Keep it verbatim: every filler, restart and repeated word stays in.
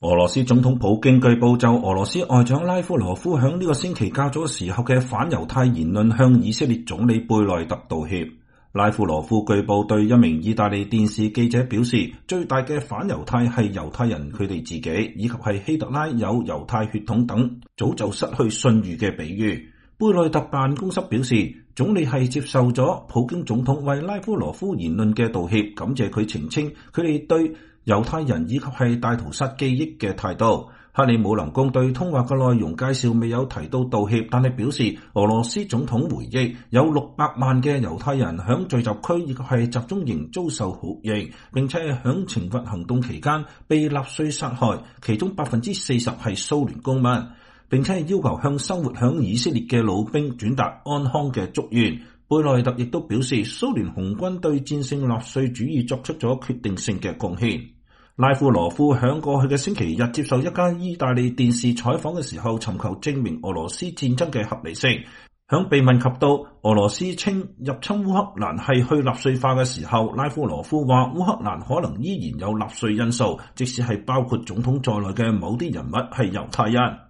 俄羅斯總統普京據報就俄羅斯外長拉夫羅夫響呢個星期較早時候嘅反猶太言論向以色列總理貝內特道歉。拉夫羅夫據報對一名意大利電視記者表示，最大嘅反猶太係猶太人佢哋自己，以及係希特拉有猶太血統等早就失去信譽嘅比喻。貝內特辦公室表示，總理係接受咗普京總統為拉夫羅夫言論嘅道歉，感謝佢澄清佢哋對猶太人以及係大屠殺記憶嘅態度。克里姆林宮對通話嘅內容介紹未有提到道歉，但係表示俄羅斯總統回憶有六百萬嘅猶太人響聚集區以及係集中營遭受酷刑，並且係響懲罰行動期間被納粹殺害，其中百分之四十係蘇聯公民，並且係要求向生活響以色列嘅老兵轉達安康嘅祝願。貝內特亦都表示，蘇聯紅軍對戰勝納粹主義作出咗決定性嘅貢獻。拉夫羅夫響過去嘅星期日接受一間意大利電視採訪嘅時候，尋求證明俄羅斯戰爭嘅合理性。響被問及到俄羅斯稱入侵烏克蘭係去納粹化嘅時候，拉夫羅夫話烏克蘭可能依然有納粹因素，即使係包括總統在內嘅某啲人物係猶太人。